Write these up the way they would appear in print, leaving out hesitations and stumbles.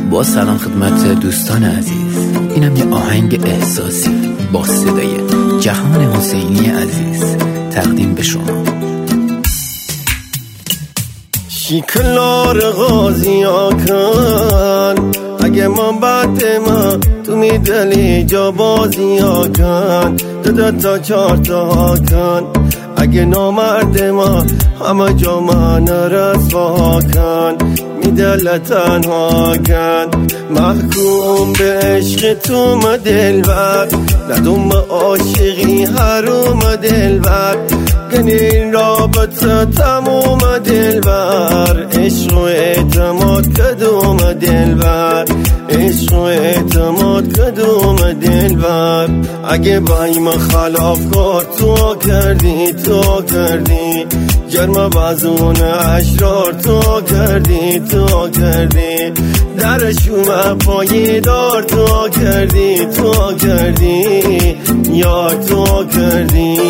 با سلام خدمت دوستان عزیز، اینم یه آهنگ احساسی با صدای جهان حسینی عزیز تقدیم به شما. شیکلار غازی آکن اگه من بعد ما تو میدلی جا بازی آکن دو تا چار تا کن اگه نامرد ما همه جا من رسوا کن میدل تنها کن محکوم به عشق تو مدلبر ندوم عاشقی حروم دلبر گنین رابطه تموم دلبر عشق و اعتماد کدوم دلبر عشق و اعتماد کدوم دلبر اگه بایم خلاف کار تو کردی جرم بازون اشرار تو کردی درشوم پایی دار تو کردی یار تو کردی.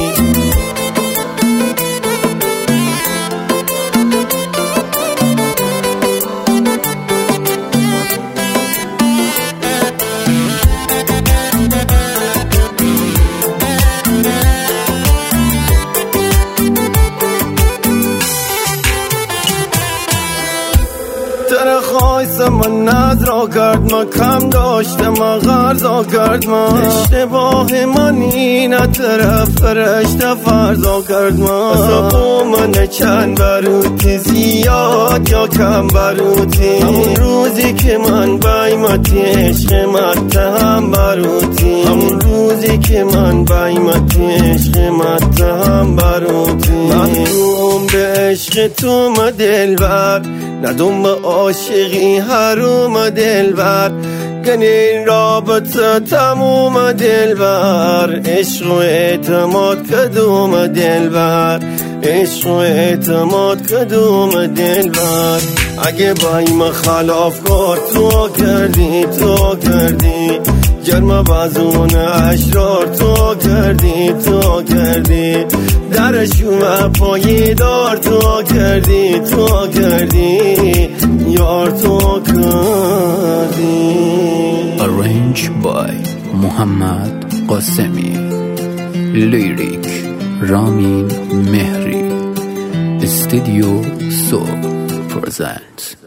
تر خواهیست من نظرا کرد من کم داشته من غرضا کرد من اشتباه من اینه طرف فرشته فرضا کرد من اصابو من چند بروتی زیاد یا کم بروتی همون روزی که من بایمتی عشق متهم بروتی همون روزی که من بایمتی عشق متهم بروتی محکوم به عشق تو مدلبر ندوم عاشقی حروم دلبر گنین رابطه تموم دلبر عشق و اعتماد کدوم دلبر عشق و اعتماد کدوم دلبر اگه بایم خلاف کار تو کردی جرم بازون اشرار تو کردی درشوم پایی دار تو کردی یار تو کردی. Arranged by محمد قاسمی. لیریک رامین مهری. استودیو سو presents